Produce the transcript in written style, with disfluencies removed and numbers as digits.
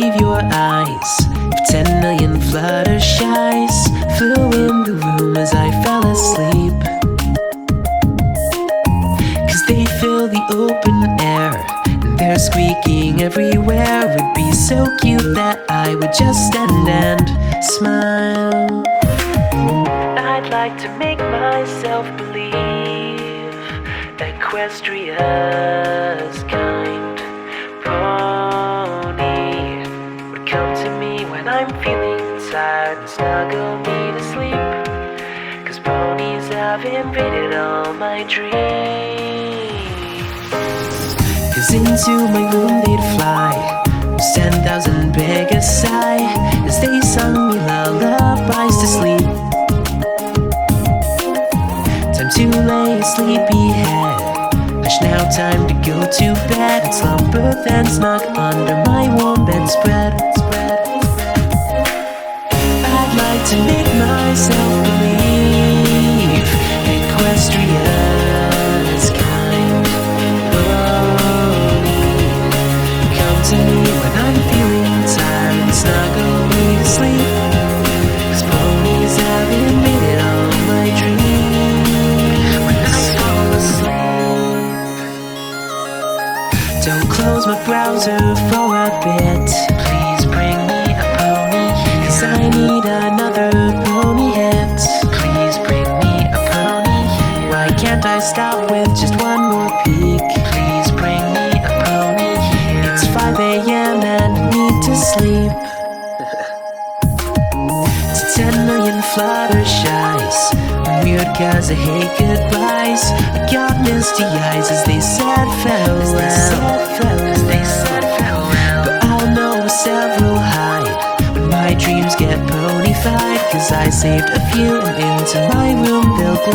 believe your eyes. If 10 million fluttershies flew in the room as I fell asleep, 'cause they fill the open air and they're squeaking everywhere. Would be so cute that I would just stand and smile. I'd like to make myself believe Equestria's kind pony would come to me when I'm feeling tired and snuggle me to sleep, 'cause ponies have invaded all my dreams. 'Cause into my room they'd fly, 10,000 beg a sigh as they sung me lullabies to sleep. Time to lay a sleepy head, hush now, time to go to bed and slumber then snug under my warm bedspread. I'd like to make myself believe Equestria's kind pony come to me when I'm feeling tired and snuggle me to sleep, 'cause ponies have invaded all my dreams. When I fall asleep, don't close my browser for a bit. Please bring me a pony, 'cause I need another pony hit. Please bring me a pony. Why can't I stop with just one more peek? Please bring me a pony. It's 5 a.m. and I need to sleep. To 10 million fluttershies, I'm weird 'cause I hate goodbyes. I got misty eyes as they said farewell. But I'll know several hide when my dreams get ponified, 'cause I saved a few and into my room they'll